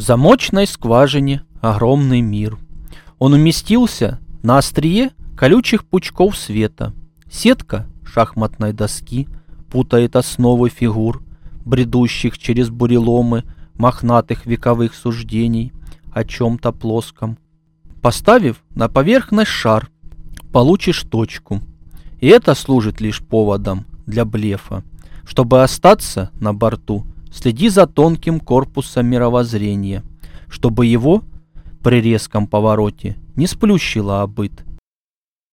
замочной скважине огромный мир. Он уместился на острие колючих пучков света. Сетка шахматной доски путает основы фигур, бредущих через буреломы мохнатых вековых суждений о чем-то плоском. Поставив на поверхность шар, получишь точку. И это служит лишь поводом для блефа. Чтобы остаться на борту, следи за тонким корпусом мировоззрения, чтобы его при резком повороте не сплющило о быт